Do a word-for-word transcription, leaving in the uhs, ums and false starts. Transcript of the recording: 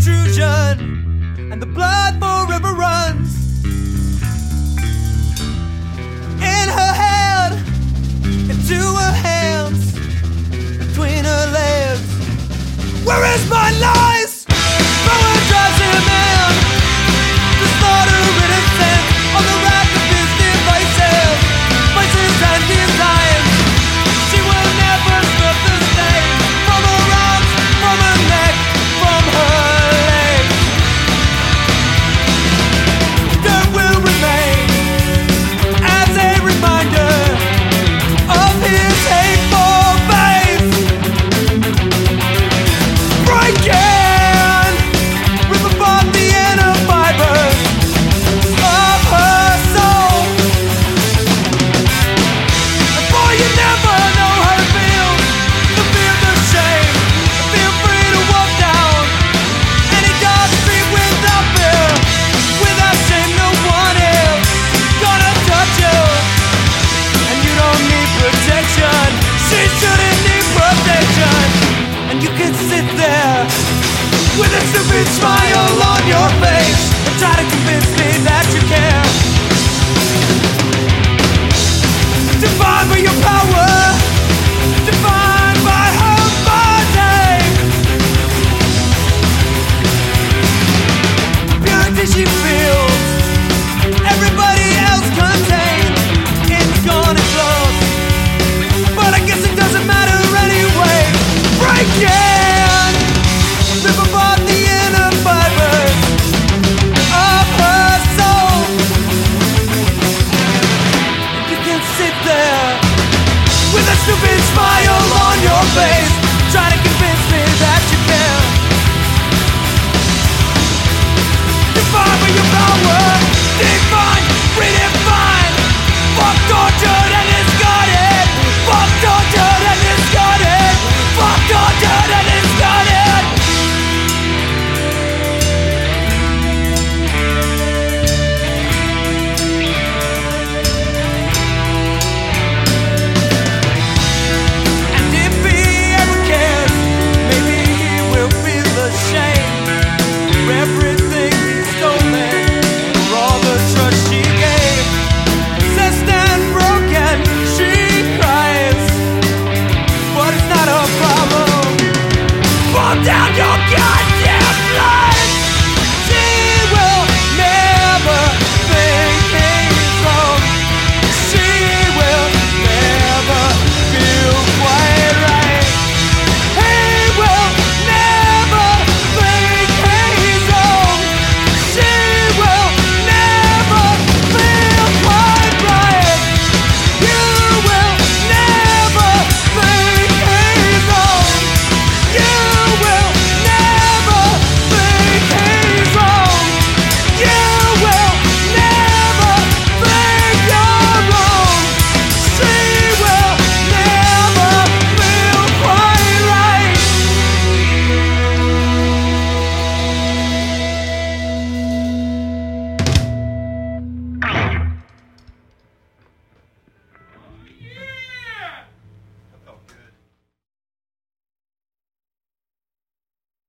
intrusion, and the blood forever runs in her head, into her hands, between her legs. Where is my lies? Power drives him in to slaughter innocence on the rack of his devices, vices and designs. She will never slip the stain from her arms, from her neck, from her legs. There will remain as a reminder of his hateful face. Breaking, rip apart the inner fibers of her soul. And boy, you never know how it feels to feel the shame, to feel free to walk down any dark street without fear, without shame. No one is gonna touch you, and you don't need protection. She shouldn't need protection. And you can sit there with a stupid smile on your face and try to convince me that you care. Defined by your power, defined by her body. Purity she feels, everybody else contains. It's gonna close, but I guess it doesn't matter anyway. Breaking, rip apart the inner fibers of her soul. You can sit there with a stupid smile on your face, trying to convince me that you care. Define by your power, define, redefine. Fuck tortured and discarded. Fuck tortured and discarded. Fuck tortured and discarded. And if he ever cares, maybe he will feel ashamed for everything he's stolen, for all the trust she gave. Obsessed and broken, she cries, but it's not a problem. Fall down your gun!